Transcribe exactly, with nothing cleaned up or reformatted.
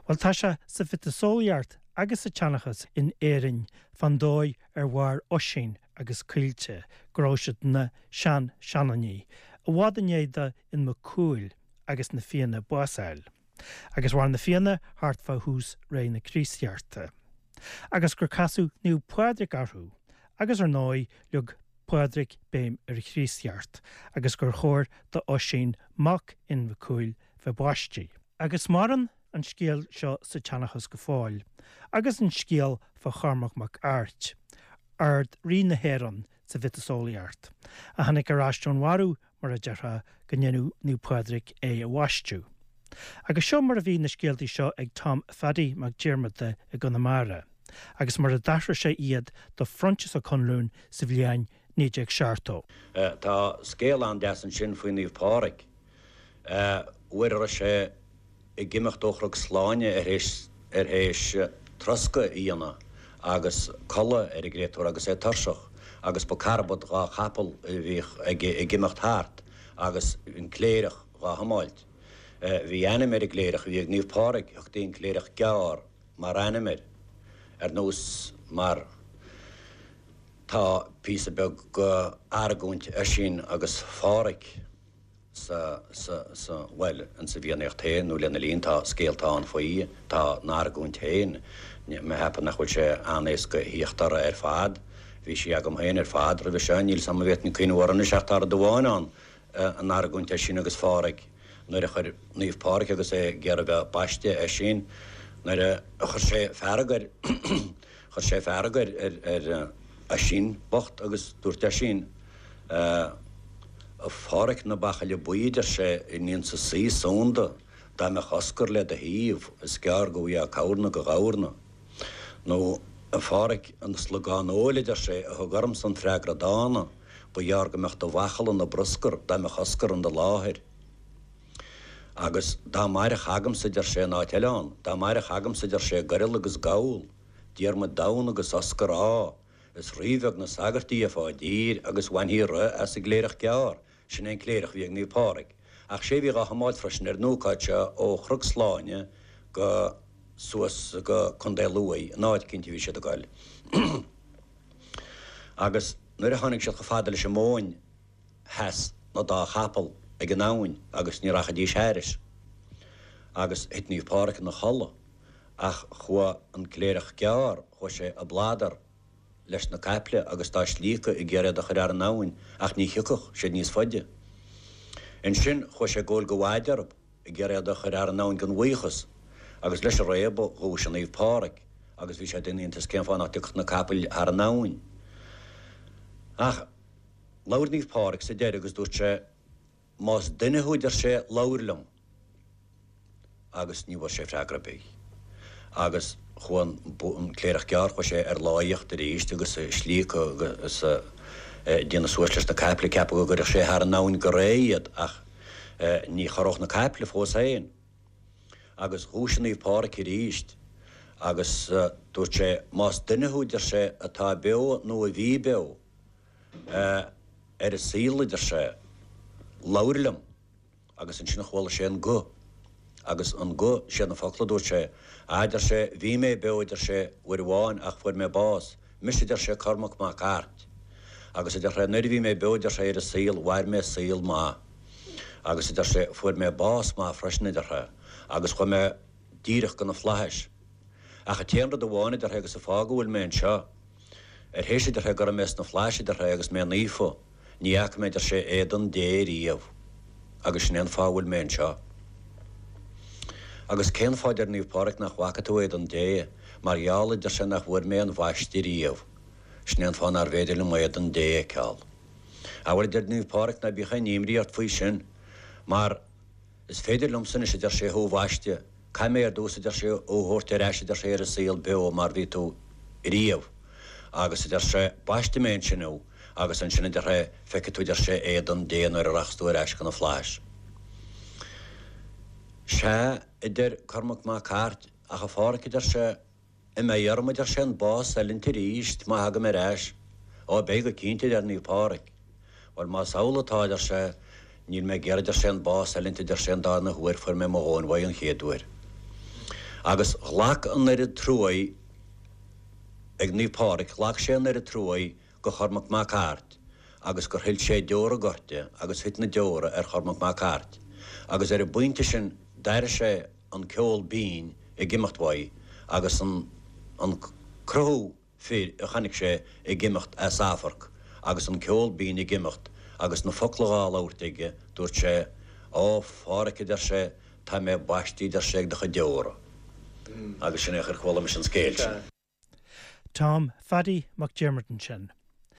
Well tá se sa fitasóliart agus sa teannachas in éireann fan dóid ar bhar oisín agus cuilte gróisiid na sean seananí, a bhád inéad in mo cúil agus na fianna buasáil. Agus bhar na fianna hart fa hús ré na críostearta. Agus gur casú níú puadric arthú, agus ar nói leog puadric béim ar críosteart, agus gur chóir do oisín mac in mo cúil fa buaistí. Agus maran an scéal seo sa teannachas go fáil, agus an scéal fa charmach mac airt, ard rí na héran sa fitasóliart, a hanig ar aistún warú mar a deartha go nnéanú níú puadric é a bhaistú. Agus seo mar a bhí na scéaltaí seo ag Tom Faddy mac Diarmata a Conamara, agus mar a dashra sé iad do frontis a conlún sa bhliain níd ag seartó. Tá scéal an deasan sin faoin níomh páric. Uair sé i gimimecht dóchrach sláine ar héis trosca íana agus colla ar i gréitúir agus é tarsach, agus ba carbod gá chapel i gimimecht háart agus in cléirech gá hamáilt. Bhí animir i gléirech, bhí ag níomh páric ach dín cléirech gear mar animir ar nús mar tá písa beg go aragúint a sin agus fáric sa sa sa well an sa bhíanacht héin nó lena líon tá scéaltáin faoí tá náraún héin me hepa nach chuil sé anéis go híochtara ar fad bhí sé agam héin ar fad ra bhí se níl sam bhéit ní cuiinehharna seachtar doháinán an náraún sin agus fáric nuair a chur níomh páric agus é gear bheith baiste é sin nuair a chur sé ferragar chur sé ferragar ar a sin bocht agus dúirt a sin a fáric na bachaile buidir sé i níon sa sí sonda dá me choscar le a híomh is gear go bhí a cabharna go gáharna. nó a fáric an slagán ólidir sé a thugarm san freagra dána ba dhear go mecht do bhachalan na bruscar dá me choscar an de láthir. Agus dá maire chagam sidir sé ná teán, dá maire chagam sidir sé garil agus gáil, díar me dán agus oscar á, is riomheh na sagartíí a fá dír agus bhainhí ra as i gléirech gear, sin é cléirech bhí ag níomh páric. Ach sé bhí a hamáid freisin ar nócáte ó chrug sláine go suas go chundéilúí, náid cinnti bhí sé do gáil. Agus nuair a tháinig sé go fada leis móin heas nó dá chapel ag an náin agus ní racha dí séiris. Agus het níomh páric na cholla, ach chua an cléirech gear chua sé a bládar leis na caple agus tá slícha i ggéire a chur ar an náin ach ní hiúcach sé níos faide. In sin chua sé ggóil go bhaidearb i ggéire a chur ar an náin gan bhuichas agus leis a rébo chua sé níomh páric agus bhí sé daoíonnta céim fáin ach tucht na capel ar an náin. Ach lair níomh páric sa déir agus dúirt sé más duine húidir sé lairlam agus ní bhar sé freagra bé. Agus chuan an cléirech gear chu sé ar láíocht a ríist agus slícha agus díana suasleis na capla cepa go gur sé ar an náin go réiad ach ní choch na capla fós éin. Agus húsin íomh páric i ríist agus dúirt sé más duine húidir sé atá be nó a bhí be ar a sílaidir sé lairlam agus an sinna chhála sé an go. Agus an go sé na fála dúirt sé áidir sé bhí mé beidir sé bhuiir bháin ach fuair mé bás, misidir sé cormach má cárt. Agus idir ré nuir bhí mé beidir sé ar a síl bhair mé síl má. Agus idir sé fuair mé bás má freisnidir ré, agus chu mé díirech go na flathis. Ach a téanra do bháin idir agus a fágahfuil mé an seo. Ar hééis idir ré go més na fláisidir ré agus mé nífo, níach méidir sé éan déiríomh, agus sin an fáhfuil mé an seo. Agus cén fáidir níomh páric nach bhacatúid an dé, mar geallaidir sin nach bhuair mé an bhaistíríomh, snéan fáin ar bhéidir le muad an dé ceall. A bhfuil idir níomh páric na bícha níimríart faoi sin, mar is féidir lumsan is idir sé thó bhaiste, cai mé ar dús idir sé óthirte éis idir sé ar a síl be mar bhí tú ríomh, agus idir sé baiste mé sin ó, agus an sin idir ré feicitú idir sé éad an dé ar a rachstú éis go na fláis. Se idir cormach má cárt a cha fáric idir sé i mé dhearm idir sé an bás eilinte ríist má haga mé réis ó bé go cínta idir níomh páric. Bhil má saolatá idir sé níl mé ggéir idir sé an bás eilinte idir sé an dána huair fuair mé móin bhaid an chéadúir. agus ghlach an ar a trúi ag nípáric, ghlach sé an ar a trúi go chormach má cárt, agus gur hill sé deora gorte, agus hit na deora ar chormach má cárt. Agus ar a buinte sin dair sé an ceol bín i gimachtmhaid, agus an, an crú fi a chanig sé i gimacht as áfarc, agus an ceol bín i gimacht, agus na foclaá láirtaige dúirt sé ó fáric idir sé tá mé baistí idir sé de chu deora. Agus sin échar chhuala me sin scéil sin. Tom Faddy McDermott sin.